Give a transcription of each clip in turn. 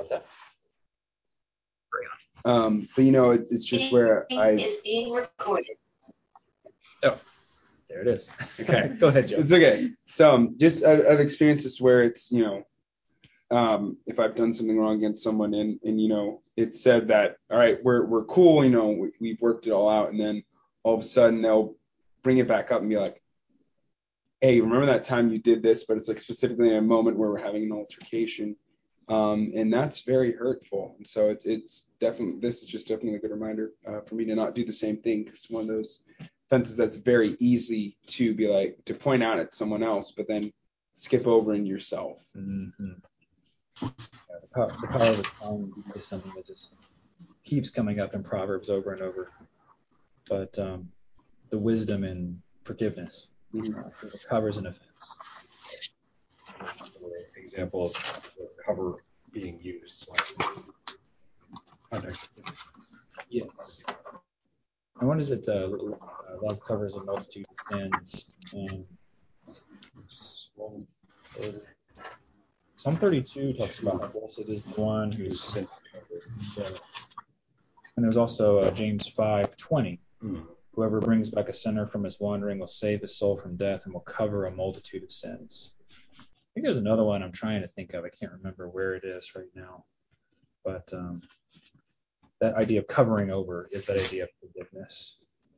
Okay. But it's just where It's being recorded. Oh, there it is. Okay, go ahead, Joe. It's okay. So just I've experienced this where it's if I've done something wrong against someone and it's said that all right we're cool, we've worked it all out, and then all of a sudden they'll bring it back up and be like, hey, remember that time you did this? But it's like specifically in a moment where we're having an altercation. And that's very hurtful. And so this is just definitely a good reminder for me to not do the same thing, because one of those offenses that's very easy to be like, to point out at someone else, but then skip over in yourself. Mm-hmm. Yeah, the power of the tongue is something that just keeps coming up in Proverbs over and over. But the wisdom in forgiveness covers an offense. Example of the cover being used. Yes. And what is it? Love covers a multitude of sins. And Psalm 32 talks about how blessed is the one whose sin covered. And there's also James 5:20. Whoever brings back a sinner from his wandering will save his soul from death and will cover a multitude of sins. I think there's another one I'm trying to think of. I can't remember where it is right now. But that idea of covering over is that idea of forgiveness.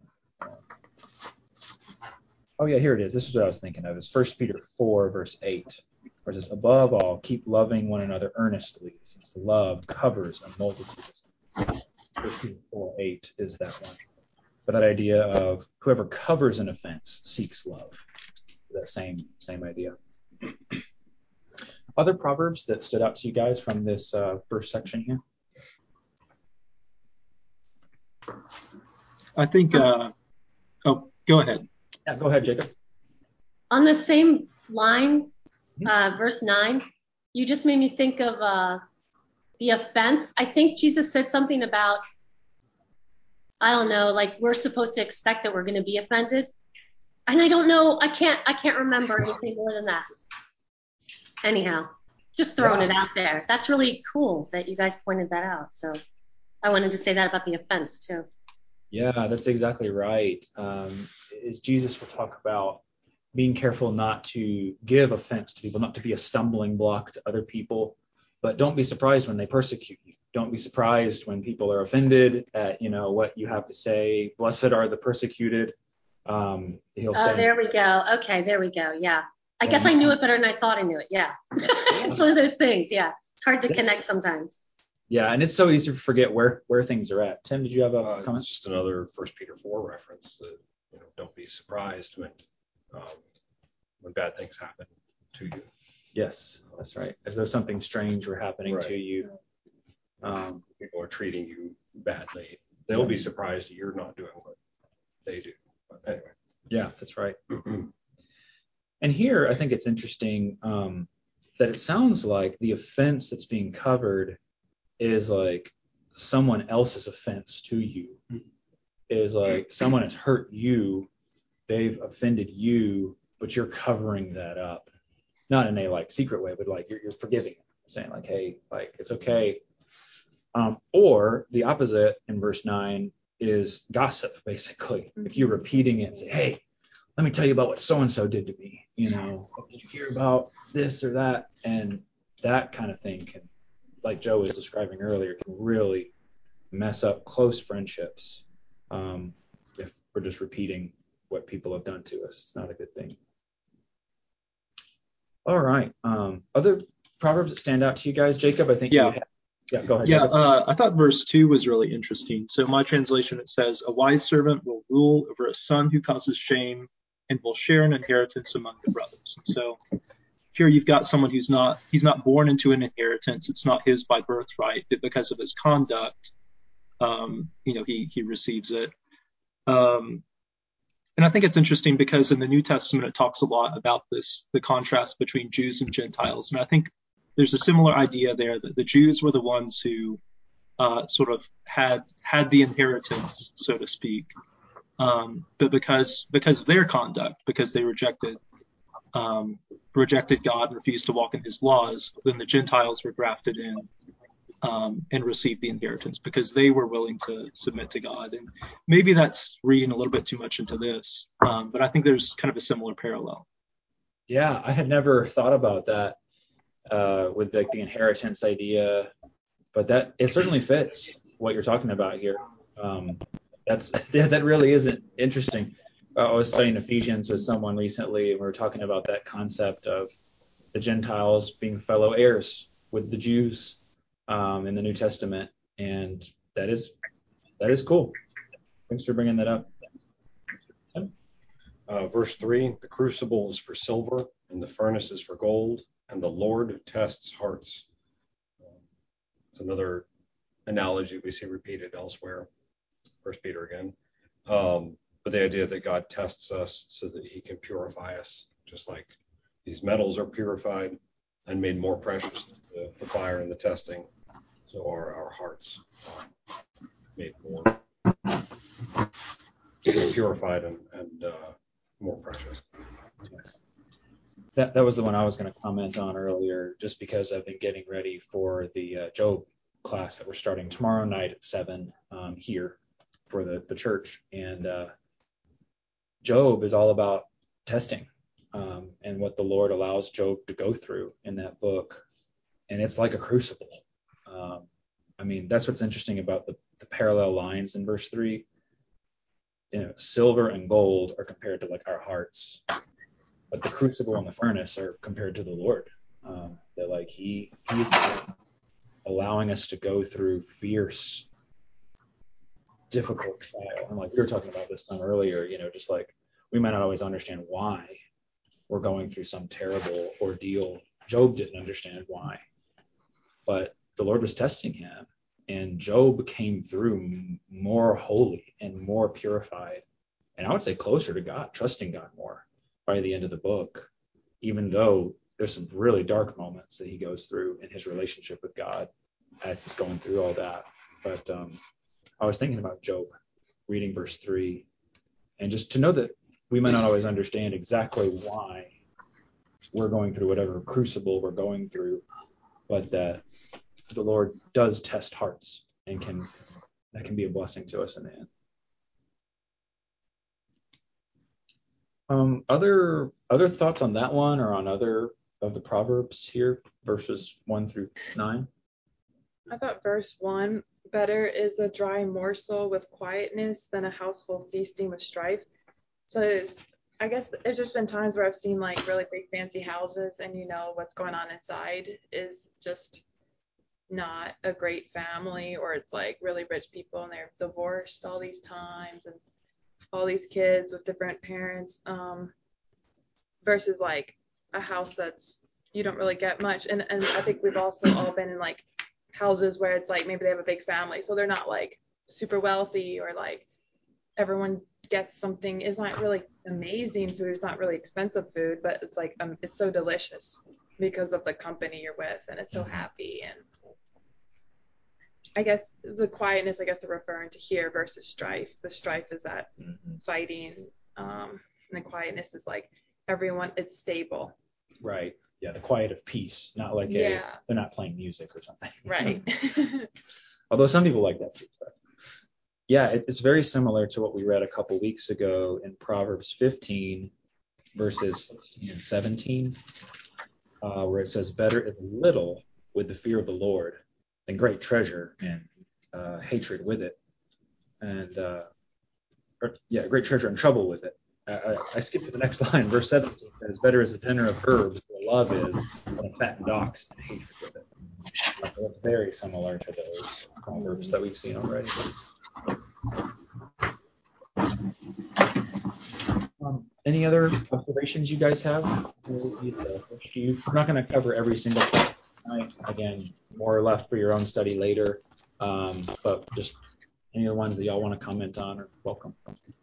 Oh, yeah, here it is. This is what I was thinking of. It's 1 Peter 4, verse 8, where it says, above all, keep loving one another earnestly, since love covers a multitude of sins. 1 Peter 4:8 is that one. But that idea of whoever covers an offense seeks love. That same idea. Other proverbs that stood out to you guys from this first section here? I think, go ahead. Yeah, go ahead, Jacob. On the same line, verse 9, you just made me think of the offense. I think Jesus said something about, I don't know, like we're supposed to expect that we're going to be offended. And I don't know, I can't remember anything more than that. Anyhow, just throwing it out there. That's really cool that you guys pointed that out. So I wanted to say that about the offense too. Yeah, that's exactly right. As Jesus will talk about being careful not to give offense to people, not to be a stumbling block to other people, but don't be surprised when they persecute you. Don't be surprised when people are offended at what you have to say. Blessed are the persecuted. He'll say. There we go. Okay, there we go. Yeah. I guess I knew it better than I thought I knew it. Yeah. It's one of those things. Yeah. It's hard to connect sometimes. Yeah, and it's so easy to forget where things are at. Tim, did you have a comment? It's just another 1 Peter 4 reference. That, don't be surprised when bad things happen to you. Yes, that's right. As though something strange were happening to you. People are treating you badly. They'll be surprised that you're not doing what they do. But anyway. Yeah, that's right. And here, I think it's interesting that it sounds like the offense that's being covered is like someone else's offense to you. Is like someone has hurt you, they've offended you, but you're covering that up. Not in a like secret way, but like you're forgiving it, saying like, hey, like it's okay. Or the opposite in verse 9 is gossip, basically. If you're repeating it and say, hey, let me tell you about what so-and-so did to me. Did you hear about this or that? And that kind of thing can, like Joe was describing earlier, can really mess up close friendships if we're just repeating what people have done to us. It's not a good thing. All right. Other proverbs that stand out to you guys? Jacob, I think you had. Yeah, go ahead. Yeah, I thought verse 2 was really interesting. So my translation, it says, a wise servant will rule over a son who causes shame and will share an inheritance among the brothers. And so here you've got someone he's not born into an inheritance. It's not his by birthright, but because of his conduct, he receives it. And I think it's interesting because in the New Testament, it talks a lot about the contrast between Jews and Gentiles. And I think there's a similar idea there that the Jews were the ones who sort of had the inheritance, so to speak. But because of their conduct, because they rejected God and refused to walk in his laws, then the Gentiles were grafted in. and receive the inheritance because they were willing to submit to God. And maybe that's reading a little bit too much into this, but I think there's kind of a similar parallel. Yeah, I had never thought about that with the inheritance idea, but that it certainly fits what you're talking about here. That really isn't interesting. I was studying Ephesians with someone recently, and we were talking about that concept of the Gentiles being fellow heirs with the Jews in the New Testament, and that is cool. Thanks for bringing that up. Verse 3, the crucible is for silver, and the furnace is for gold, and the Lord tests hearts. It's another analogy we see repeated elsewhere. 1 Peter again. But the idea that God tests us so that he can purify us, just like these metals are purified and made more precious through the fire and the testing. So are our hearts made more purified and more precious. Yes. That was the one I was going to comment on earlier, just because I've been getting ready for the Job class that we're starting tomorrow night at 7 here for the church. And Job is all about testing and what the Lord allows Job to go through in that book. And it's like a crucible. I mean, that's what's interesting about the parallel lines in verse 3. You know, silver and gold are compared to like our hearts, but the crucible and the furnace are compared to the Lord. That like he's allowing us to go through fierce, difficult trial. And like we were talking about this time earlier, you know, just like we might not always understand why we're going through some terrible ordeal. Job didn't understand why, but the Lord was testing him. And Job came through more holy and more purified, and I would say closer to God, trusting God more by the end of the book, even though there's some really dark moments that he goes through in his relationship with God as he's going through all that. But I was thinking about Job, reading verse 3, and just to know that we might not always understand exactly why we're going through whatever crucible we're going through, but that the Lord does test hearts and that can be a blessing to us in the end. Other thoughts on that one or on other of the Proverbs here, verses 1 through 9? I thought verse 1, better is a dry morsel with quietness than a house full feasting with strife. So I guess there's just been times where I've seen like really big fancy houses and you know what's going on inside is just not a great family, or it's like really rich people and they're divorced all these times and all these kids with different parents, versus like a house that's you don't really get much. And I think we've also all been in like houses where it's like maybe they have a big family, so they're not like super wealthy, or like everyone gets something. It's not really amazing food, it's not really expensive food, but it's like it's so delicious because of the company you're with, and it's so happy. And I guess the quietness, I guess they're referring to here versus strife. The strife is that fighting, and the quietness is like everyone, it's stable. Right. Yeah, the quiet of peace, not like they're not playing music or something. Right. Although some people like that too. But yeah, it's very similar to what we read a couple weeks ago in Proverbs 15, verses 16 and 17, where it says, better is little with the fear of the Lord than great treasure and hatred with it. And great treasure and trouble with it. I skipped to the next line. Verse 17 says, better is a dinner of herbs where love is than a fattened ox and hatred with it. It's very similar to those proverbs that we've seen already. Any other observations you guys have? I'm not going to cover every single part tonight. Again, more left for your own study later. But just any of the ones that y'all want to comment on are welcome.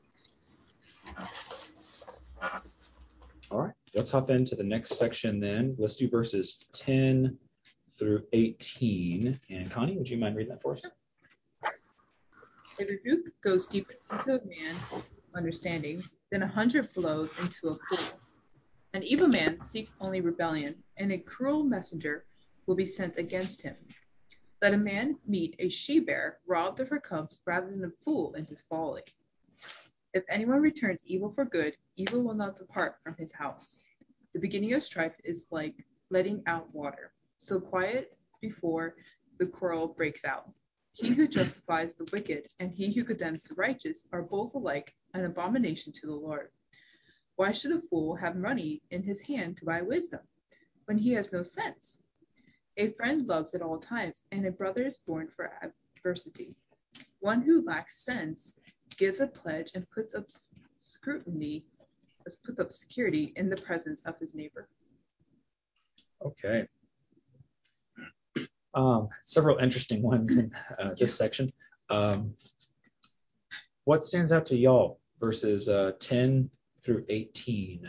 All right, let's hop into the next section then. Let's do verses 10 through 18. And Connie, would you mind reading that for us? A rebuke goes deeper into a man's understanding than 100 blows into a fool. An evil man seeks only rebellion, and a cruel messenger will be sent against him. Let a man meet a she-bear robbed of her cubs rather than a fool in his folly. If anyone returns evil for good, evil will not depart from his house. The beginning of strife is like letting out water, so quiet before the quarrel breaks out. He who justifies the wicked and he who condemns the righteous are both alike an abomination to the Lord. Why should a fool have money in his hand to buy wisdom, when he has no sense? A friend loves at all times, and a brother is born for adversity. One who lacks sense gives a pledge and puts up security in the presence of his neighbor. Okay. Several interesting ones in this section. What stands out to y'all? Verses 10 through 18.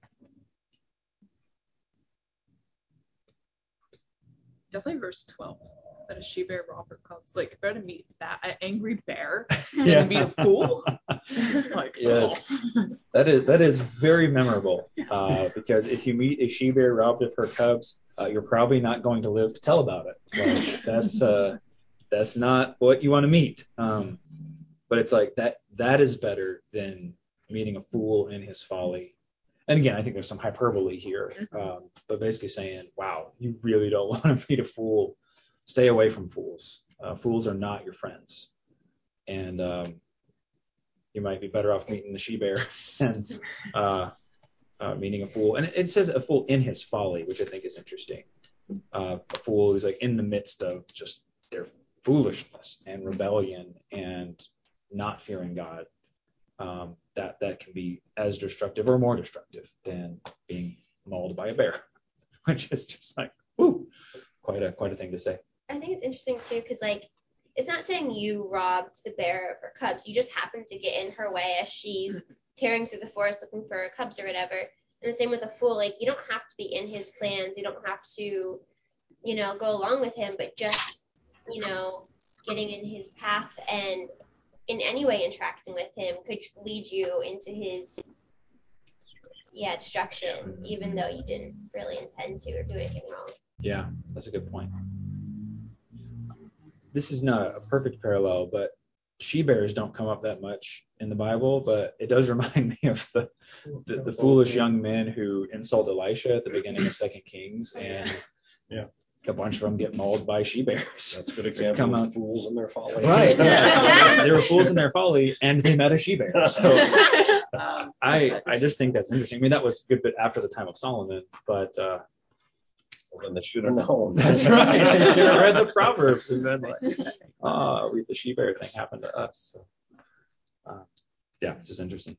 Definitely verse 12. That a she bear robbed her cubs. Like, if I had to meet that an angry bear Yeah. and be a fool. Like, Yes. oh. That is very memorable because if you meet a she bear robbed of her cubs, you're probably not going to live to tell about it. Like, that's not what you want to meet. But it's like that is better than meeting a fool in his folly. And again, I think there's some hyperbole here, but basically saying, wow, you really don't want to meet a fool. Stay away from fools. Fools are not your friends. And you might be better off meeting the she-bear than meeting a fool. And it says a fool in his folly, which I think is interesting. A fool who's like in the midst of just their foolishness and rebellion and not fearing God. That can be as destructive or more destructive than being mauled by a bear, which is just like, whoo, quite a thing to say. I think it's interesting too, because like it's not saying you robbed the bear of her cubs. You just happened to get in her way as she's tearing through the forest looking for her cubs or whatever. And the same with a fool. Like, you don't have to be in his plans. You don't have to, go along with him, but just, getting in his path and in any way interacting with him could lead you into his destruction, even though you didn't really intend to or do anything wrong. Yeah, that's a good point. This is not a perfect parallel, but she-bears don't come up that much in the Bible, but it does remind me of the foolish young men who insult Elisha at the beginning of 2 Kings, and a bunch of them get mauled by she-bears. That's a good example of fools in their folly. Right. They were fools in their folly, and they met a she-bear. So I just think that's interesting. I mean, that was a good bit after the time of Solomon, but Well, they should have known. that's right. They should have read the Proverbs and been like, the she-bear thing happened to us. So, it's just interesting.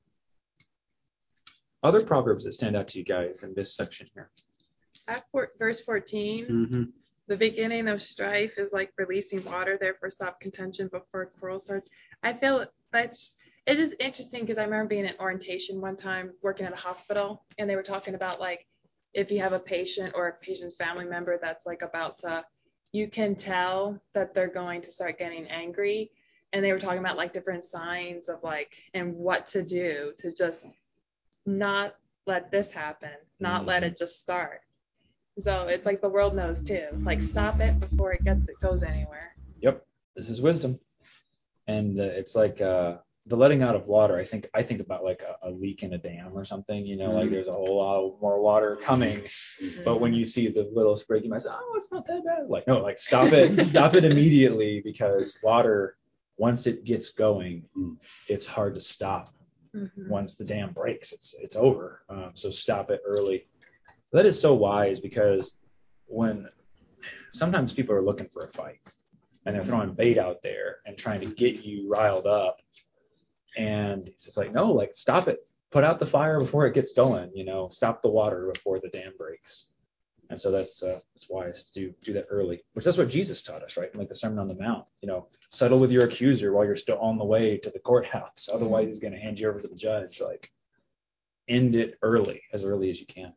Other Proverbs that stand out to you guys in this section here. At verse 14, the beginning of strife is like releasing water, therefore stop contention before a quarrel starts. I feel it's just interesting because I remember being in orientation one time working at a hospital, and they were talking about like if you have a patient or a patient's family member that's like about to, you can tell that they're going to start getting angry. And they were talking about like different signs of like, and what to do to just not let this happen, not let it just start. So it's like the world knows too. Like, stop it before it goes anywhere. Yep, this is wisdom, and it's like the letting out of water. I think about like a leak in a dam or something. Like there's a whole lot more water coming, but when you see the little sprig, you might say, "Oh, it's not that bad." Like, no, like stop it immediately, because water, once it gets going, it's hard to stop. Once the dam breaks, it's over. So stop it early. That is so wise, because when sometimes people are looking for a fight and they're throwing bait out there and trying to get you riled up, and it's just like, no, like stop it, put out the fire before it gets going, stop the water before the dam breaks. And so that's wise to do that early, which that's what Jesus taught us, right? Like the Sermon on the Mount, settle with your accuser while you're still on the way to the courthouse. Otherwise he's going to hand you over to the judge. Like, end it as early as you can.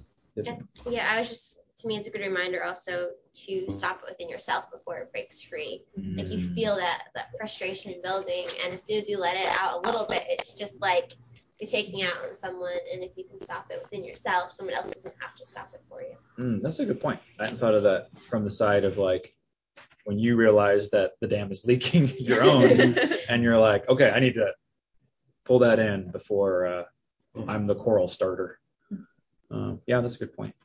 To me, it's a good reminder also to stop it within yourself before it breaks free. Like, you feel that frustration building, and as soon as you let it out a little bit, it's just like you're taking out on someone, and if you can stop it within yourself, someone else doesn't have to stop it for you. That's a good point. I hadn't thought of that from the side of like, when you realize that the dam is leaking your own, and you're like, okay, I need to pull that in before I'm the quarrel starter. Yeah, that's a good point.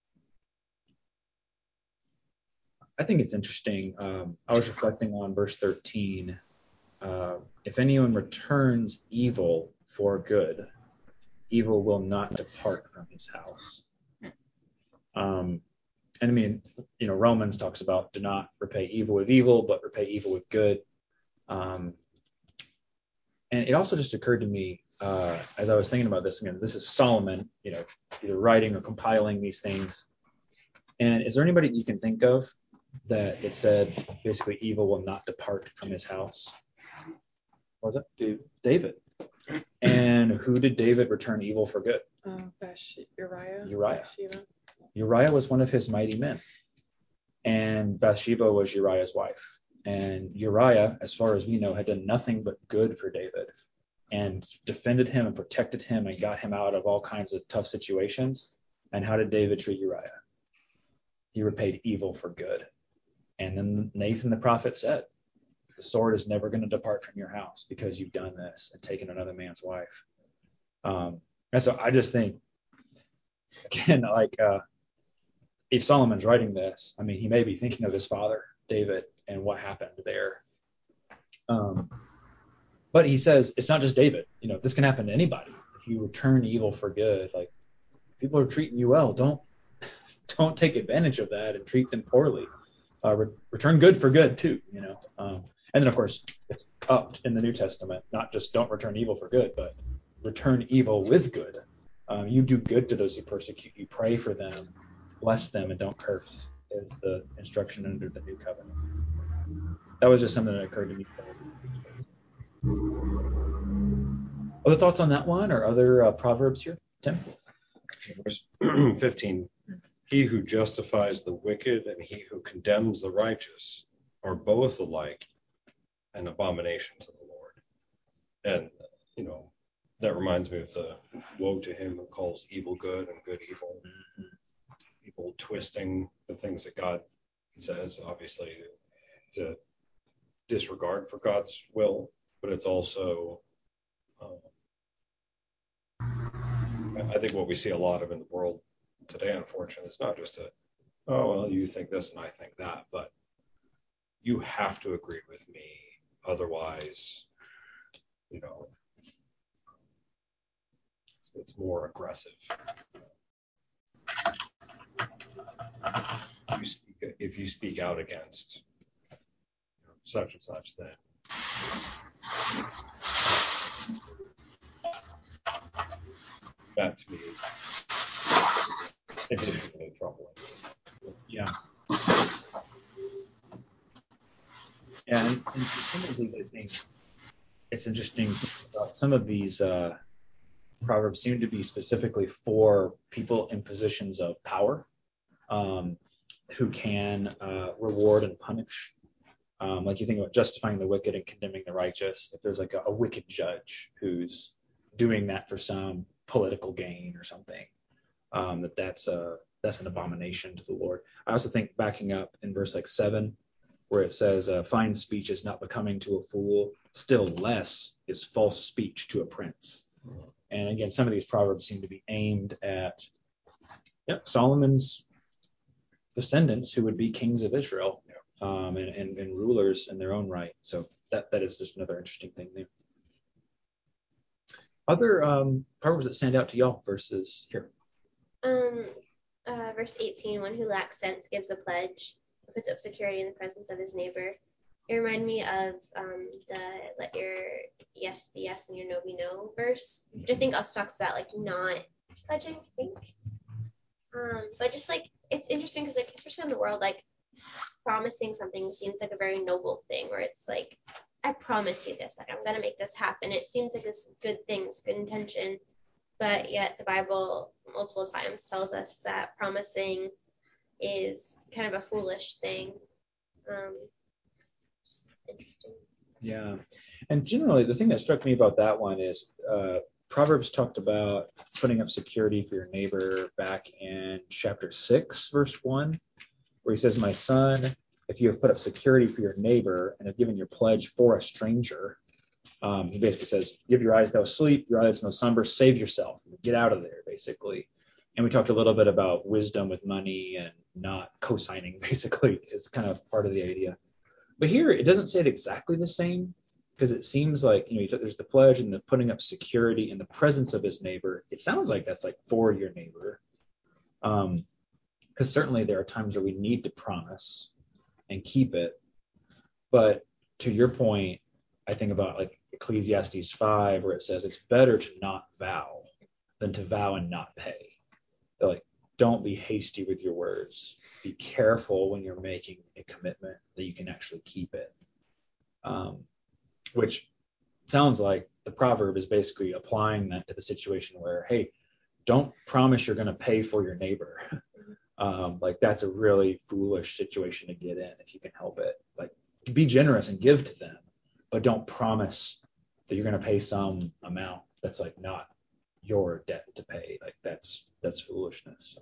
I think it's interesting. I was reflecting on verse 13. If anyone returns evil for good, evil will not depart from his house. And I mean, Romans talks about do not repay evil with evil, but repay evil with good. And it also just occurred to me as I was thinking about this again, this is Solomon, either writing or compiling these things. And is there anybody you can think of that it said basically evil will not depart from his house? What was it? David. And who did David return evil for good? Uriah. Uriah was one of his mighty men. And Bathsheba was Uriah's wife. And Uriah, as far as we know, had done nothing but good for David and defended him and protected him and got him out of all kinds of tough situations. And how did David treat Uriah? He repaid evil for good. And then Nathan the prophet said, the sword is never going to depart from your house because you've done this and taken another man's wife. And so I just think, again, if Solomon's writing this, I mean, he may be thinking of his father, David, and what happened there. But he says it's not just David. This can happen to anybody. If you return evil for good, like people are treating you well, don't take advantage of that and treat them poorly. Return good for good too. And then of course it's upped in the New Testament, not just don't return evil for good, but return evil with good. You do good to those who persecute you, pray for them, bless them, and don't curse is the instruction under the new covenant. That was just something that occurred to me. Other thoughts on that one or other proverbs here, Tim? Verse 15. He who justifies the wicked and he who condemns the righteous are both alike an abomination to the Lord. And, that reminds me of the woe to him who calls evil good and good evil. People twisting the things that God says, obviously, it's a disregard for God's will, but it's also, I think what we see a lot of in the world today, unfortunately, it's not just you think this and I think that, but you have to agree with me, otherwise, it's more aggressive. If you speak out against such and such, then that to me is additionally troubling. Yeah. And some of these, I think it's interesting about some of these proverbs seem to be specifically for people in positions of power who can reward and punish. Like you think about justifying the wicked and condemning the righteous. If there's like a wicked judge who's doing that for some political gain or something, that's an abomination to the Lord. I also think backing up in verse 7, where it says, fine speech is not becoming to a fool, still less is false speech to a prince. And again, some of these proverbs seem to be aimed at Solomon's descendants who would be kings of Israel and rulers in their own right. So that is just another interesting thing there. Other proverbs that stand out to y'all verses here? Verse 18, one who lacks sense gives a pledge, puts up security in the presence of his neighbor. It reminded me of the let your yes be yes and your no be no verse, which I think also talks about not pledging, I think. But just it's interesting because especially in the world, promising something seems like a very noble thing, where it's I promise you this, I'm gonna make this happen. It seems like this good thing, it's good intention, but yet the Bible multiple times tells us that promising is kind of a foolish thing. Just interesting. Yeah. And generally, the thing that struck me about that one is Proverbs talked about putting up security for your neighbor back in chapter 6, verse 1, where he says, my son, if you have put up security for your neighbor and have given your pledge for a stranger, he basically says, give your eyes no sleep, your eyes no slumber, save yourself, get out of there, basically. And we talked a little bit about wisdom with money and not co-signing, basically. It's kind of part of the idea. But here, it doesn't say it exactly the same, because it seems like, there's the pledge and the putting up security in the presence of his neighbor. It sounds like that's like for your neighbor. Because certainly there are times where we need to promise and keep it. But to your point, I think about like Ecclesiastes 5, where it says it's better to not vow than to vow and not pay. They're like, don't be hasty with your words. Be careful when you're making a commitment that you can actually keep it. Which sounds like the proverb is basically applying that to the situation where, hey, don't promise you're going to pay for your neighbor. Like that's a really foolish situation to get in if you can help it. Like be generous and give to them, but don't promise that you're going to pay some amount that's like not your debt to pay. Like that's foolishness.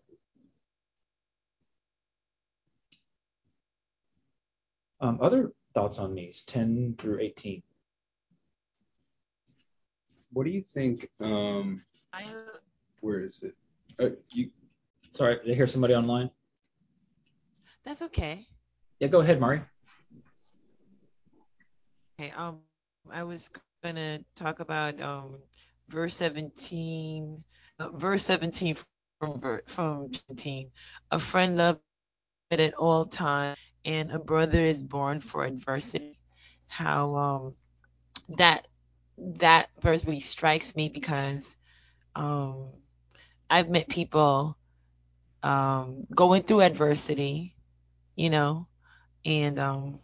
Other thoughts on these 10 through 18? What do you think? Where is it? Sorry, did I hear somebody online? That's okay. Yeah, go ahead, Mari. Okay. I was gonna talk about verse 17. Verse 17 from 17. A friend loved it at all times, and a brother is born for adversity. How that verse really strikes me because I've met people going through adversity, and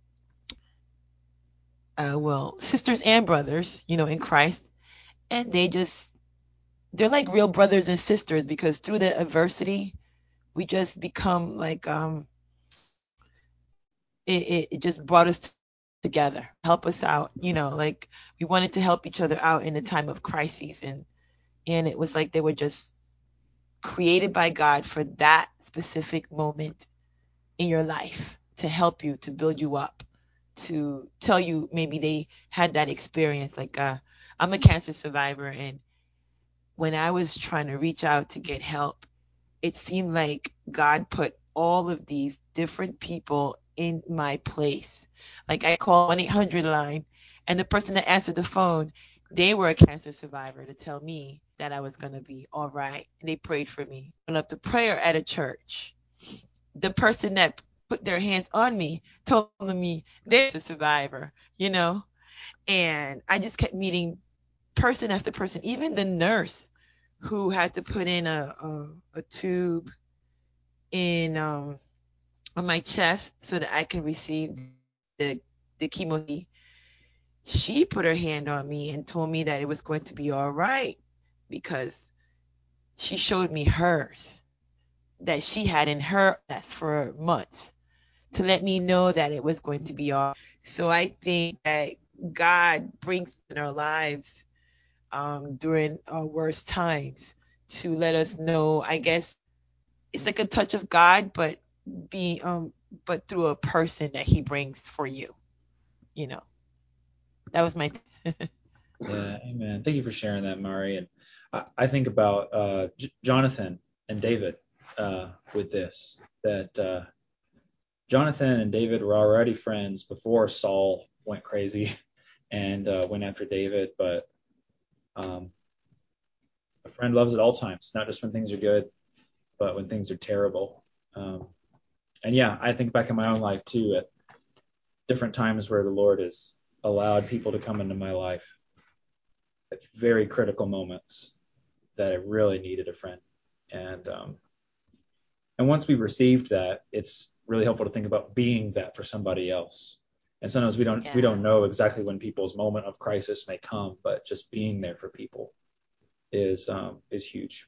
sisters and brothers, in Christ, and they're like real brothers and sisters because through the adversity, we just become like it just brought us together, help us out, like we wanted to help each other out in a time of crises, and it was like they were just created by God for that specific moment in your life to help you, to build you up, to tell you maybe they had that experience. Like I'm a cancer survivor, and when I was trying to reach out to get help, it seemed like God put all of these different people in my place. Like I called 1-800 line, and the person that answered the phone, they were a cancer survivor to tell me that I was going to be all right. And they prayed for me. I went up to prayer at a church. The person that put their hands on me told me they're a survivor, and I just kept meeting person after person, even the nurse who had to put in a tube in on my chest so that I could receive the chemo. She put her hand on me and told me that it was going to be all right because she showed me hers that she had in her chest for months to let me know that it was going to be all right. So I think that God brings in our lives during our worst times to let us know. I guess it's like a touch of God, but but through a person that He brings for you. That was my. Yeah, amen. Thank you for sharing that, Mari. And I think about Jonathan and David with this. That Jonathan and David were already friends before Saul went crazy and went after David. But a friend loves at all times, not just when things are good, but when things are terrible. And yeah, I think back in my own life too, at different times where the Lord has allowed people to come into my life at very critical moments that I really needed a friend. And once we've received that, it's really helpful to think about being that for somebody else. And sometimes we don't know exactly when people's moment of crisis may come, but just being there for people is huge.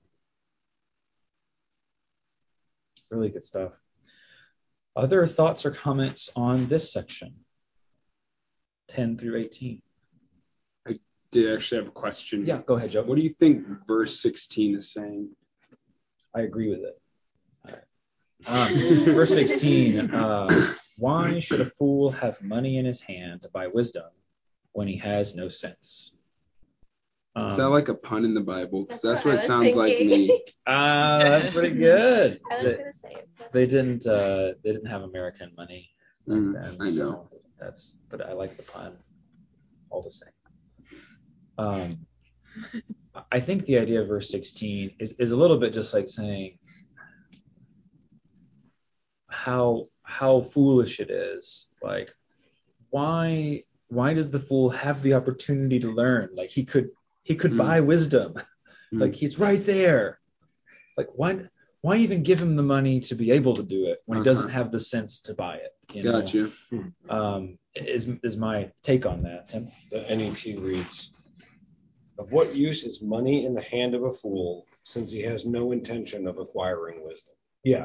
Really good stuff. Other thoughts or comments on this section, 10 through 18? I did actually have a question. Yeah, go ahead, Joe. What do you think verse 16 is saying? I agree with it. All right. Verse 16. Why should a fool have money in his hand to buy wisdom when he has no sense? Is that like a pun in the Bible? Because that's what I it was sounds like thinking. me. That's pretty good. I was gonna say it. But They didn't have American money back then, I know. so but I like the pun all the same. I think the idea of verse 16 is a little bit just like saying how foolish it is. Like, why does the fool have the opportunity to learn? Like, he could buy wisdom. Like, he's right there. Like, why even give him the money to be able to do it when he doesn't have the sense to buy it? You know? Gotcha. Is my take on that, Tim? The NET reads, "Of what use is money in the hand of a fool, since he has no intention of acquiring wisdom?" Yeah.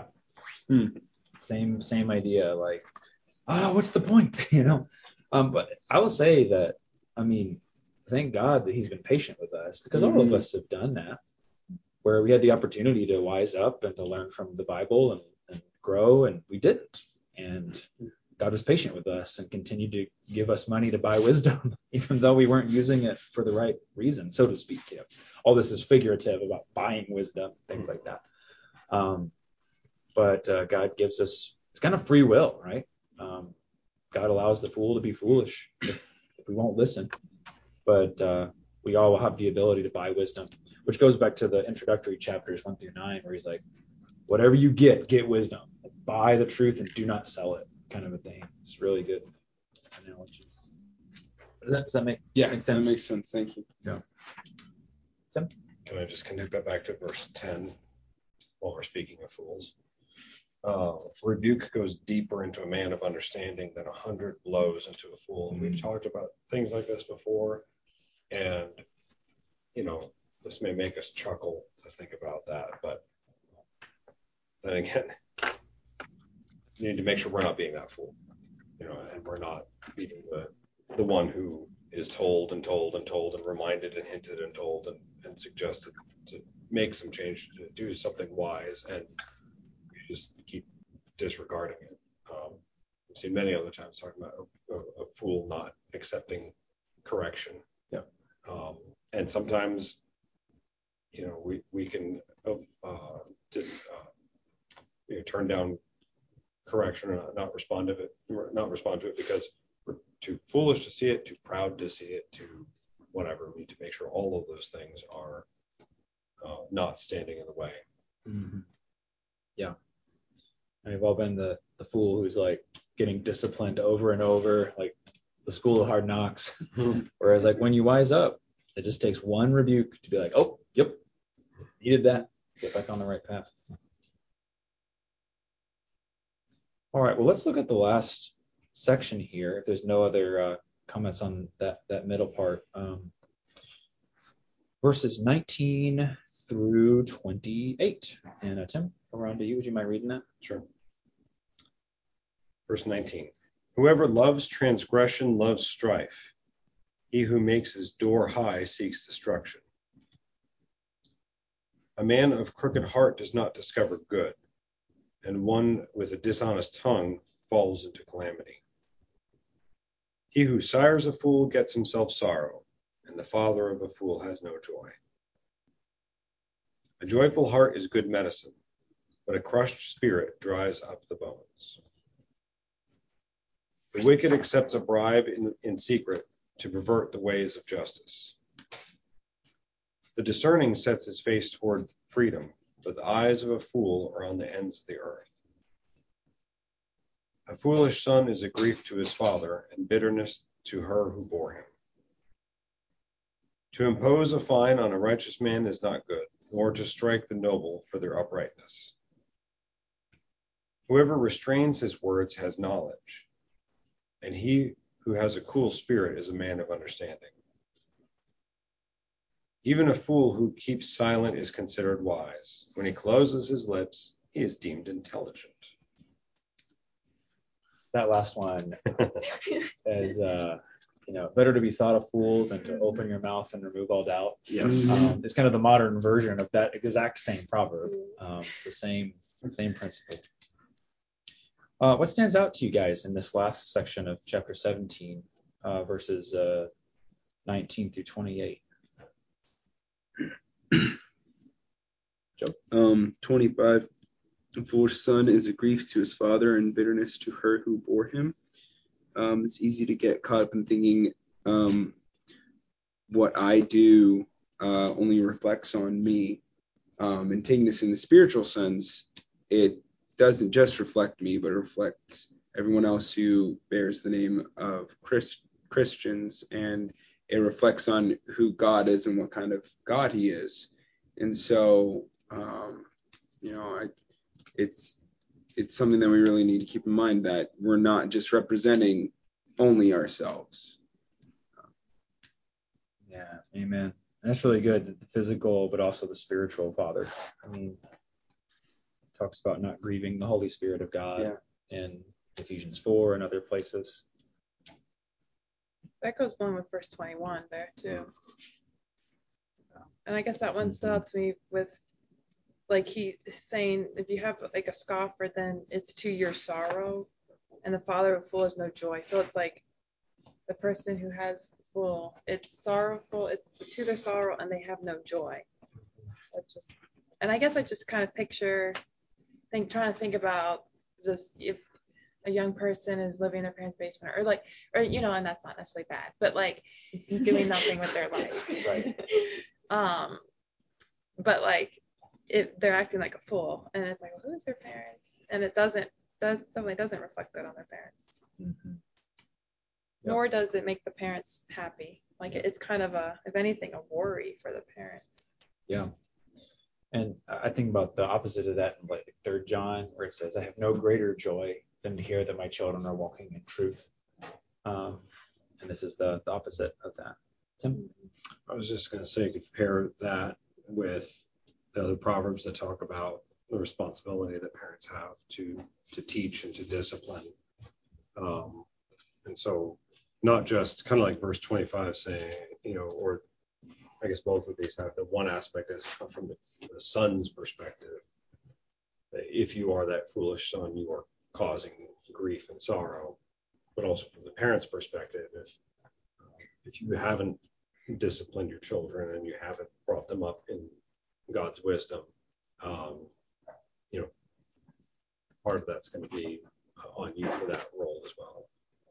Same idea. Like, what's the point? But I will say that, I mean, thank God that he's been patient with us, because all of us have done that, where we had the opportunity to wise up and to learn from the Bible and grow, and we didn't. And God was patient with us and continued to give us money to buy wisdom, even though we weren't using it for the right reason, so to speak. All this is figurative about buying wisdom, things like that. But God gives us, it's kind of free will, right? God allows the fool to be foolish if we won't listen. But we all have the ability to buy wisdom, which goes back to the introductory chapters 1-9, where he's like, whatever you get wisdom. Buy the truth and do not sell it, kind of a thing. It's really good analogy. Does that make sense? That makes sense. Thank you. Yeah. Tim? Can I just connect that back to verse 10 while we're speaking of fools? Rebuke goes deeper into a man of understanding than 100 blows into a fool. And we've talked about things like this before. And, this may make us chuckle to think about that. But then again, you need to make sure we're not being that fool, and we're not being the one who is told and told and told and reminded and hinted and told and suggested to make some change, to do something wise, and you just keep disregarding it. We've seen many other times talking about a fool not accepting correction. Yeah. And sometimes, we can turn down correction or not respond to it because we're too foolish to see it, too proud to see it, too whatever. We need to make sure all of those things are not standing in the way. Mm-hmm. Yeah. And we've all been the fool who's like getting disciplined over and over, like the school of hard knocks. Whereas like when you wise up, it just takes one rebuke to be like, oh, yep, needed that. Get back on the right path. All right, well, let's look at the last section here, if there's no other comments on that middle part. Verses 19 through 28. And Tim, around to you. Would you mind reading that? Sure. Verse 19. Whoever loves transgression loves strife. He who makes his door high seeks destruction. A man of crooked heart does not discover good, and one with a dishonest tongue falls into calamity. He who sires a fool gets himself sorrow, and the father of a fool has no joy. A joyful heart is good medicine, but a crushed spirit dries up the bones. The wicked accepts a bribe in secret to pervert the ways of justice. The discerning sets his face toward freedom, but the eyes of a fool are on the ends of the earth. A foolish son is a grief to his father, and bitterness to her who bore him. To impose a fine on a righteous man is not good, nor to strike the noble for their uprightness. Whoever restrains his words has knowledge, and he who has a cool spirit is a man of understanding. Even a fool who keeps silent is considered wise. When he closes his lips, he is deemed intelligent. That last one is, better to be thought a fool than to open your mouth and remove all doubt. Yes. It's kind of the modern version of that exact same proverb. It's the same principle. What stands out to you guys in this last section of chapter 17, verses 19 through 28? Joe? 25. A foolish son is a grief to his father and bitterness to her who bore him. It's easy to get caught up in thinking what I do only reflects on me. And taking this in the spiritual sense, it doesn't just reflect me, but it reflects everyone else who bears the name of Christians, and it reflects on who God is and what kind of God he is. And so, it's something that we really need to keep in mind, that we're not just representing only ourselves. Yeah, amen. And that's really good, the physical, but also the spiritual father. I mean, it talks about not grieving the Holy Spirit of God in Ephesians 4 and other places. That goes along with verse 21 there too. And I guess that one stood out to me with, like, he saying, if you have like a scoffer, then it's to your sorrow, and the father of a fool has no joy. So it's like the person who has the fool, it's sorrowful, it's to their sorrow, and they have no joy. And I guess I just kind of trying to think about just if a young person is living in their parents' basement, or and that's not necessarily bad, but like doing nothing with their life. Right. But like, if they're acting like a fool, and it's like, well, who's their parents? And it definitely doesn't reflect good on their parents. Mm-hmm. Nor does it make the parents happy. Like, it's kind of if anything, a worry for the parents. Yeah. And I think about the opposite of that in like 3 John, where it says, I have no greater joy than to hear that my children are walking in truth. And this is the opposite of that. Tim? I was just going to say, compare that with the other proverbs that talk about the responsibility that parents have to teach and to discipline. And so not just kind of like verse 25 saying, or I guess both of these have the one aspect is from the son's perspective. If you are that foolish son, you are causing grief and sorrow. But also from the parent's perspective, if you haven't disciplined your children and you haven't brought them up in God's wisdom, part of that's going to be on you for that role as well.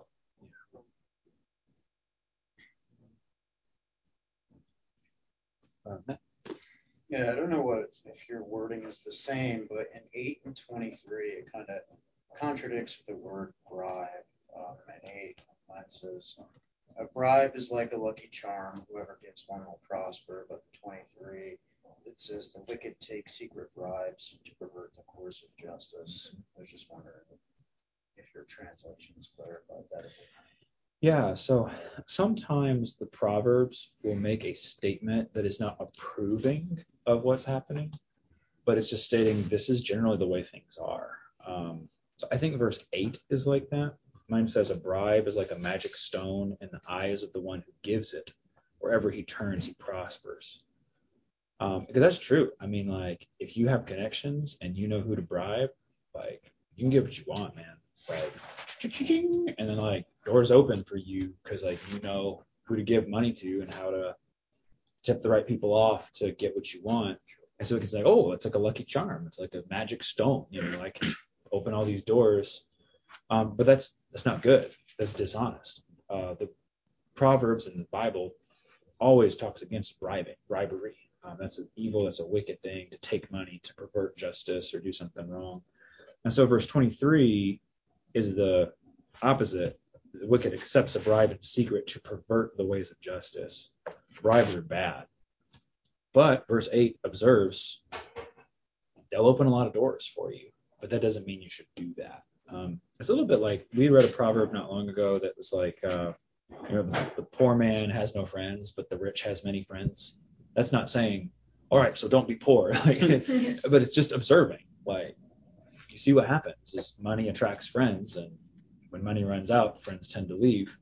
Yeah, I don't know if your wording is the same, but in 8 and 23, it kind of contradicts with the word bribe. In 8, mine says, a bribe is like a lucky charm. Whoever gives one will prosper. But in 23, it says the wicked take secret bribes to pervert the course of justice. I was just wondering if your translations clarified that. Yeah, so sometimes the Proverbs will make a statement that is not approving of what's happening, but it's just stating this is generally the way things are. So I think verse 8 is like that. Mine says a bribe is like a magic stone in the eyes of the one who gives it. Wherever he turns, he prospers. Because that's true. I mean, like, if you have connections and you know who to bribe, like, you can get what you want, man. Like, and then like doors open for you because like you know who to give money to and how to tip the right people off to get what you want. And so it's like, oh, it's like a lucky charm. It's like a magic stone, like open all these doors. But that's not good. That's dishonest. The Proverbs in the Bible always talks against bribery. That's an evil, that's a wicked thing, to take money, to pervert justice or do something wrong. And so verse 23 is the opposite. The wicked accepts a bribe in secret to pervert the ways of justice. Bribes are bad. But verse 8 observes they'll open a lot of doors for you, but that doesn't mean you should do that. It's a little bit like we read a proverb not long ago that was like, the poor man has no friends, but the rich has many friends. That's not saying, all right, so don't be poor. But it's just observing. Like, you see what happens is money attracts friends, and when money runs out, friends tend to leave.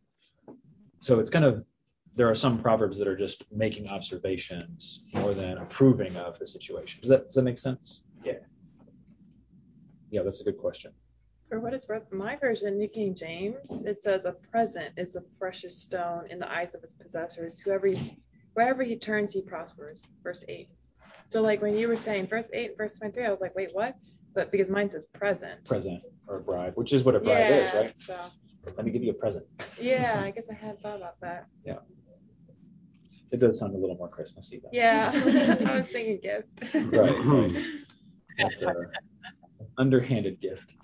So it's kind of, there are some proverbs that are just making observations more than approving of the situation. Does that make sense? Yeah, that's a good question. For what it's worth, my version, New King James, it says a present is a precious stone in the eyes of its possessors. Wherever he turns, he prospers. Verse 8. So like when you were saying verse 8 and verse 23, I was like, wait, what? But because mine says present. Present or a bribe, which is what a bribe is, right? So Let me give you a present. yeah, I guess I hadn't thought about that. Yeah. It does sound a little more Christmassy though. Yeah, I was thinking gift. Right. That's an underhanded gift.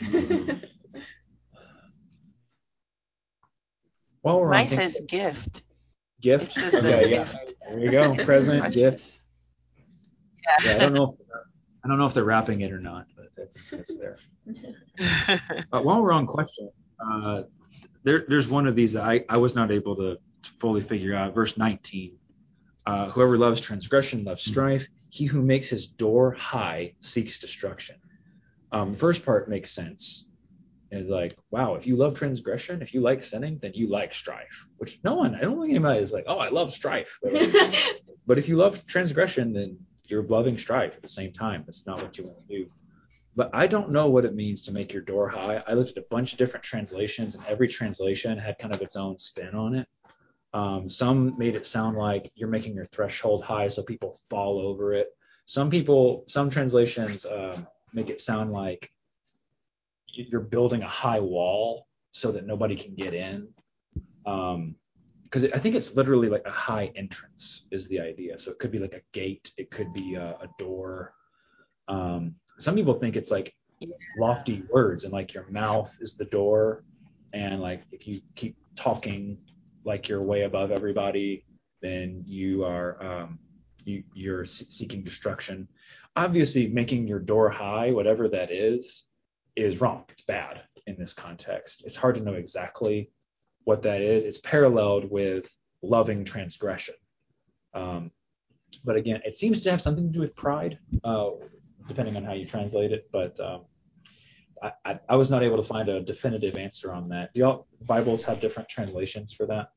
While we're Mine on says gift. gift. It says Okay, yeah. gift. There you go. Present, gift. Yeah. Yeah, I don't know if they're wrapping it or not, but it's there. While we're on question, there's one of these that I was not able to fully figure out. Verse 19. Whoever loves transgression loves strife. He who makes his door high seeks destruction. The first part makes sense. It's like, wow, if you love transgression, if you like sinning, then you like strife. Which I don't think anybody is like, oh, I love strife. But if you love transgression, then you're loving strife at the same time. That's not what you want to do. But I don't know what it means to make your door high. I looked at a bunch of different translations, and every translation had kind of its own spin on it. Some made it sound like you're making your threshold high so people fall over it. Some translations make it sound like you're building a high wall so that nobody can get in. Because I think it's literally like a high entrance is the idea. So it could be like a gate. It could be a door. Some people think it's like lofty words and like your mouth is the door. And like if you keep talking like you're way above everybody, then you are you're seeking destruction. Obviously, making your door high, whatever that is wrong. It's bad in this context. It's hard to know exactly what that is. It's paralleled with loving transgression. But again, it seems to have something to do with pride, depending on how you translate it. But I was not able to find a definitive answer on that. Do y'all Bibles have different translations for that?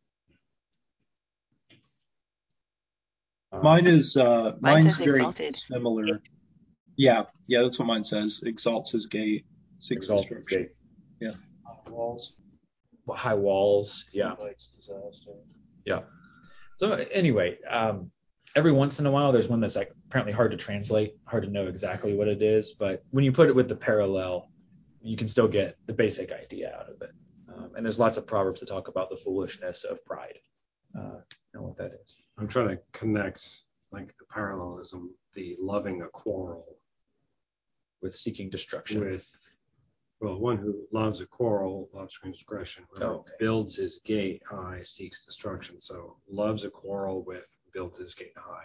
Mine's says very exalted. similar. Yeah, that's what mine says. Exalts his gate, seeks destruction. Yeah. Walls. High walls. Yeah. Invites disaster. Yeah. So anyway, every once in a while there's one that's like apparently hard to translate, hard to know exactly what it is, but when you put it with the parallel, you can still get the basic idea out of it. And there's lots of proverbs that talk about the foolishness of pride. Know what that is. I'm trying to connect like the parallelism, the loving a quarrel With seeking destruction. with, well, one who loves a quarrel loves transgression. Whoever builds his gate high seeks destruction. So loves a quarrel with builds his gate high.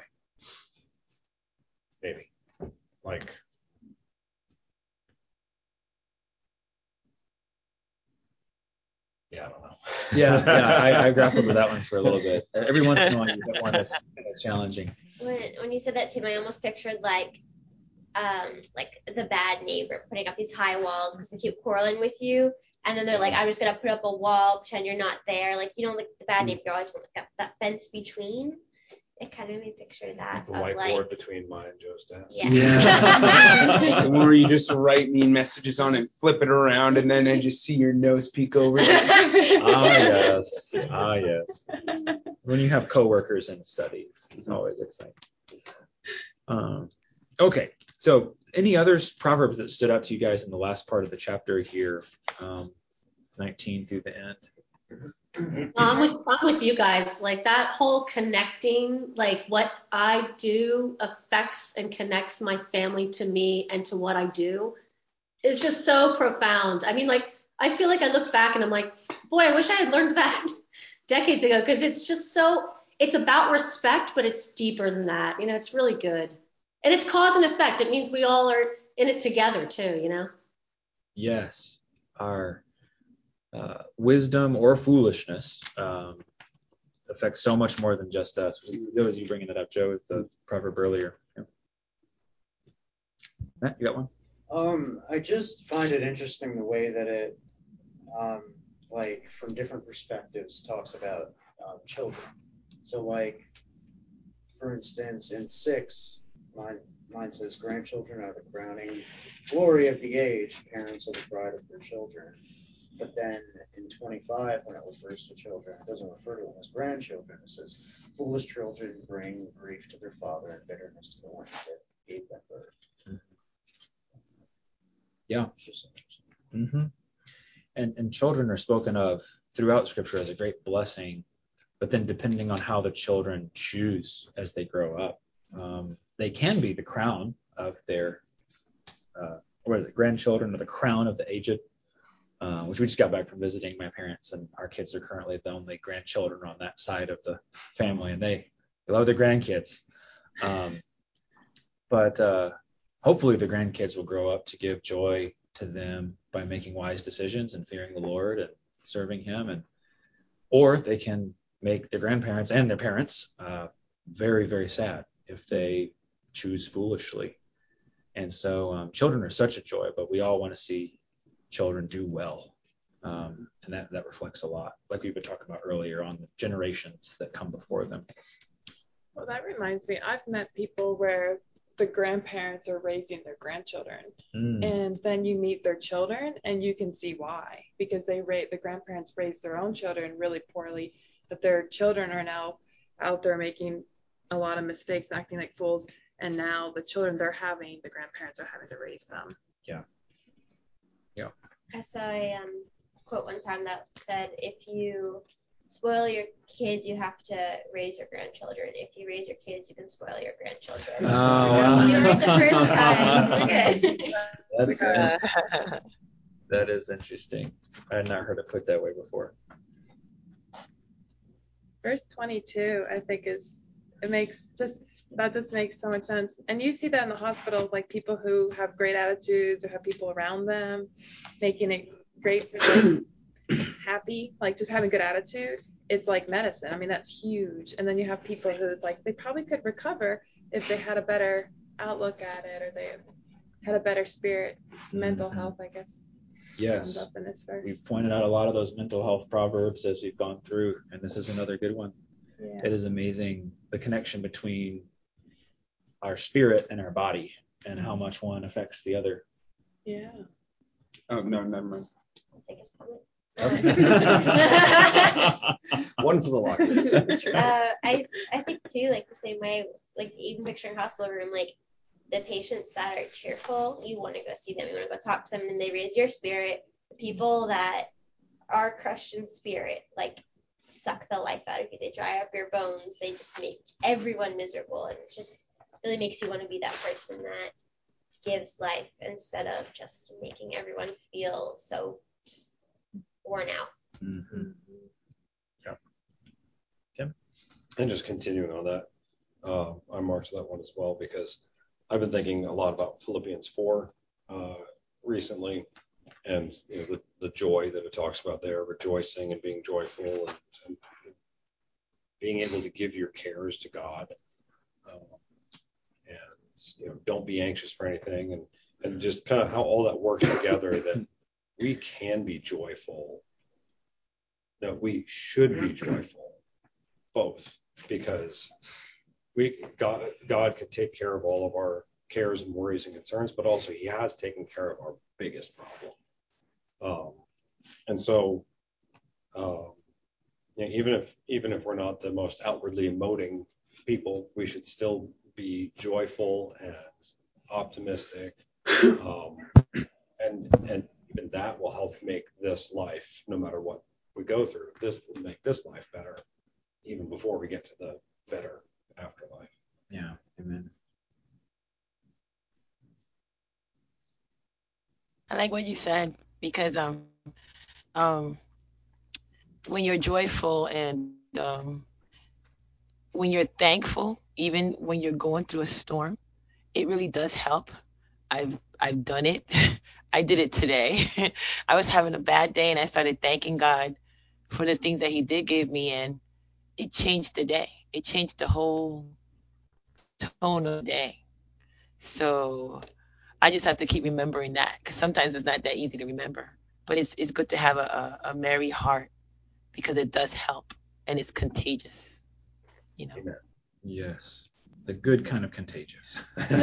Maybe. Like. Yeah, I don't know. Yeah, I grappled with that one for a little bit. Every once in a while you get one that's kind of challenging. When you said that, Tim, I almost pictured like the bad neighbor putting up these high walls because they keep quarreling with you, and then they're like, I'm just gonna put up a wall, pretend you're not there. Like, you know, like the bad neighbor always want like that fence between. It kind of made me picture that. The whiteboard between mine and Joe's desk. Yeah. The one where you just write mean messages on and flip it around, and then I just see your nose peek over. Yes. When you have coworkers in studies, it's always exciting. Okay. So any other proverbs that stood out to you guys in the last part of the chapter here, 19 through the end? I'm with you guys. Like that whole connecting, like what I do affects and connects my family to me and to what I do is just so profound. I mean, like, I feel like I look back and I'm like, boy, I wish I had learned that decades ago, because it's just so, it's about respect, but it's deeper than that. You know, it's really good. And it's cause and effect. It means we all are in it together too, you know? Yes. Our wisdom or foolishness affects so much more than just us. That was you bringing that up, Joe, with the proverb earlier. Yeah. Matt, you got one? I just find it interesting the way that it, like from different perspectives, talks about children. So like, for instance, in 6, Mine says, grandchildren are the crowning glory of the age, parents are the pride of their children. But then in 25, when it refers to children, it doesn't refer to them as grandchildren. It says, foolish children bring grief to their father and bitterness to the one that gave them birth. Yeah. It's just interesting. Mm-hmm. And children are spoken of throughout Scripture as a great blessing, but then depending on how the children choose as they grow up, they can be the crown of their, grandchildren, or the crown of the aged, which we just got back from visiting my parents, and our kids are currently the only grandchildren on that side of the family, and they love their grandkids. But hopefully the grandkids will grow up to give joy to them by making wise decisions and fearing the Lord and serving Him, or they can make their grandparents and their parents very, very sad if they choose foolishly. And so children are such a joy, but we all want to see children do well. And that reflects a lot, like we've been talking about earlier, on the generations that come before them. Well, that reminds me, I've met people where the grandparents are raising their grandchildren, and then you meet their children and you can see why, because the grandparents raised their own children really poorly, but their children are now out there making a lot of mistakes, acting like fools, and now the children the grandparents are having to raise them. Yeah. I saw a quote one time that said, if you spoil your kids, you have to raise your grandchildren. If you raise your kids, you can spoil your grandchildren. Oh, wow. Do it right the first time. We're good. That is interesting. I had not heard it put that way before. Verse 22, I think that just makes so much sense. And you see that in the hospitals, like people who have great attitudes or have people around them making it great for them, happy, like just having good attitude. It's like medicine. I mean, that's huge. And then you have people who it's like they probably could recover if they had a better outlook at it, or they had a better spirit, mental health, I guess. Yes. Up in this verse. We've pointed out a lot of those mental health proverbs as we've gone through, and this is another good one. Yeah. It is amazing the connection between our spirit and our body, and how much one affects the other. Yeah. Oh, no, never mind. I'll take his comment. One for the lockers. I think too, like the same way, like even picturing hospital room, like the patients that are cheerful, you want to go see them, you want to go talk to them, and they raise your spirit. The people that are crushed in spirit, like suck the life out of you, they dry up your bones, they just make everyone miserable, and it just really makes you want to be that person that gives life instead of just making everyone feel so worn out. Mm-hmm. Yep. Tim? And just continuing on that, I marked that one as well, because I've been thinking a lot about Philippians 4 recently, and the joy that it talks about there, rejoicing and being joyful, and being able to give your cares to God, and don't be anxious for anything, and just kind of how all that works together, that we can be joyful, that we should be joyful, both, because God could take care of all of our cares and worries and concerns, but also He has taken care of our biggest problem. And so, even if we're not the most outwardly emoting people, we should still be joyful and optimistic, and even that will help make this life, no matter what we go through, this will make this life better, even before we get to the better afterlife. Yeah, amen. I like what you said, because when you're joyful and when you're thankful, even when you're going through a storm, it really does help. I've done it. I did it today. I was having a bad day and I started thanking God for the things that He did give me, and it changed the day. It changed the whole tone of the day. So I just have to keep remembering that, because sometimes it's not that easy to remember. But it's good to have a merry heart, because it does help and it's contagious. Yes. the good kind of contagious.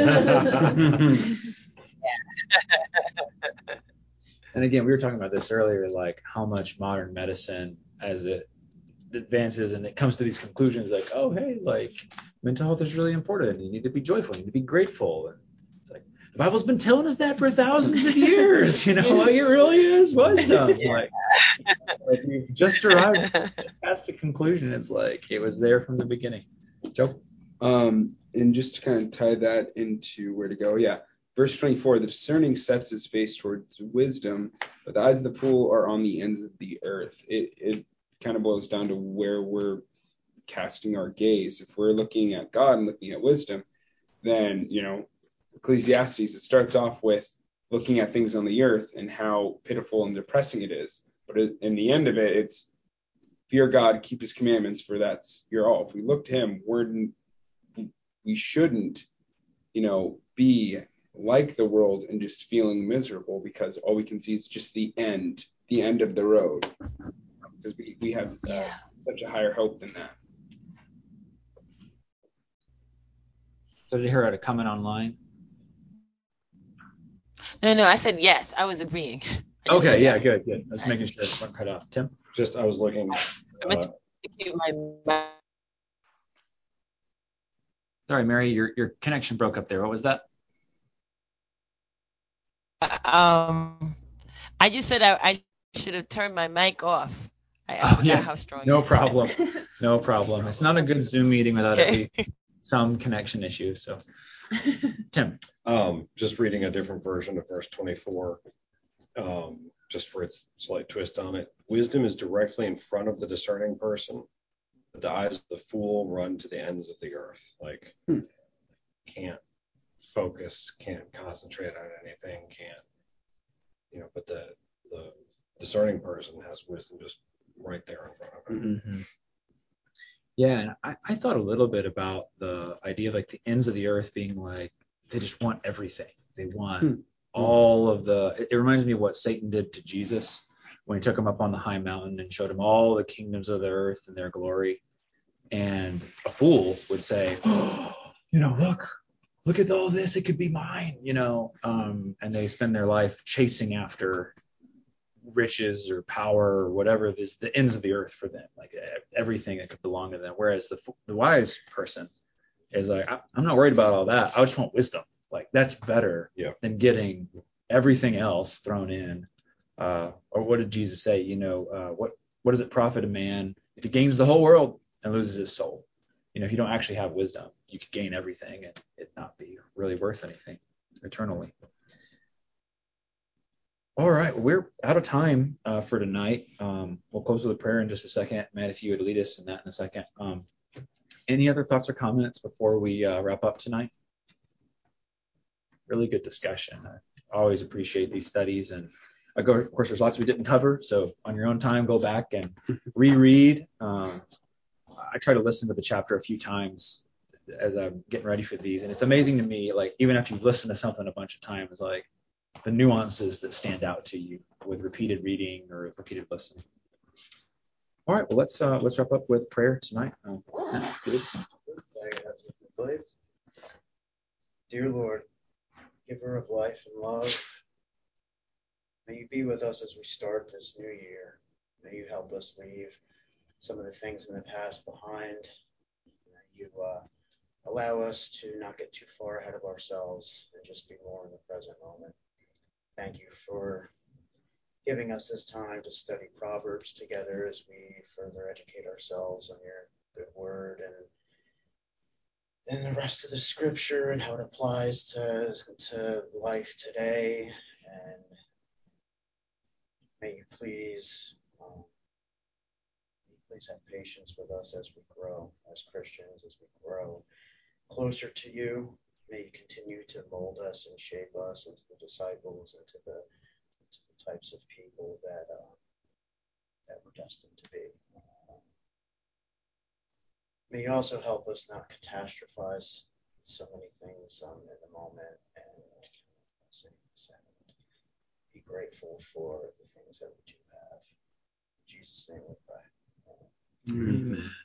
And again, we were talking about this earlier, like how much modern medicine, as it advances and it comes to these conclusions, like, oh, hey, like mental health is really important. You need to be joyful. You need to be grateful. And it's like the Bible's been telling us that for thousands of years. You know, like it really is wisdom. Like we've just arrived past the conclusion. It's like it was there from the beginning. Joe. And just to kind of tie that into where to go, yeah. Verse 24, the discerning sets his face towards wisdom, but the eyes of the fool are on the ends of the earth. It kind of boils down to where we're casting our gaze. If we're looking at God and looking at wisdom, then, you know, Ecclesiastes, it starts off with looking at things on the earth and how pitiful and depressing it is. But in the end of it, it's fear God, keep his commandments, for that's your all. If we look to him, we shouldn't, you know, be like the world and just feeling miserable because all we can see is just the end of the road. Because we have such a higher hope than that. So did you hear how to comment online? No, I said yes. I was agreeing. Okay, yeah, good. I was making sure it wasn't cut off. Tim? Just, I was looking. Sorry, Mary, your connection broke up there. What was that? I just said I should have turned my mic off. I forgot how strong. No problem. No problem. It's not a good Zoom meeting without at least some connection issues. So, Tim. Just reading a different version of verse 24, just for its slight twist on it. Wisdom is directly in front of the discerning person, but the eyes of the fool run to the ends of the earth. Like, can't focus, can't concentrate on anything, but the discerning person has wisdom just right there in front of him. Mm-hmm. Yeah, and I thought a little bit about the idea of like the ends of the earth being like they just want everything. They want all of it reminds me of what Satan did to Jesus when he took him up on the high mountain and showed him all the kingdoms of the earth and their glory. And a fool would say, oh, look at all this, it could be mine, and they spend their life chasing after riches or power or whatever it is, the ends of the earth for them, like everything that could belong to them. Whereas the wise person is like, I'm not worried about all that. I just want wisdom. Like that's better than getting everything else thrown in. Or what did Jesus say? What does it profit a man if he gains the whole world and loses his soul? If you don't actually have wisdom, you could gain everything and it not be really worth anything eternally. All right, we're out of time for tonight. We'll close with a prayer in just a second. Matt, if you would lead us in that in a second. Any other thoughts or comments before we wrap up tonight? Really good discussion. I always appreciate these studies. And of course, there's lots we didn't cover. So on your own time, go back and reread. I try to listen to the chapter a few times as I'm getting ready for these. And it's amazing to me, like even after you've listened to something a bunch of times, like the nuances that stand out to you with repeated reading or repeated listening. All right, well, let's wrap up with prayer tonight. Dear Lord, giver of life and love, may you be with us as we start this new year. May you help us leave some of the things in the past behind. May you allow us to not get too far ahead of ourselves and just be more in the present moment. Thank you for giving us this time to study Proverbs together as we further educate ourselves on your good word and the rest of the scripture and how it applies to life today. And may you please have patience with us as we grow as Christians, as we grow closer to you. May you continue to mold us and shape us into the disciples, into the types of people that we're destined to be. May you also help us not catastrophize so many things in the moment and be grateful for the things that we do have. In Jesus' name we pray. Amen.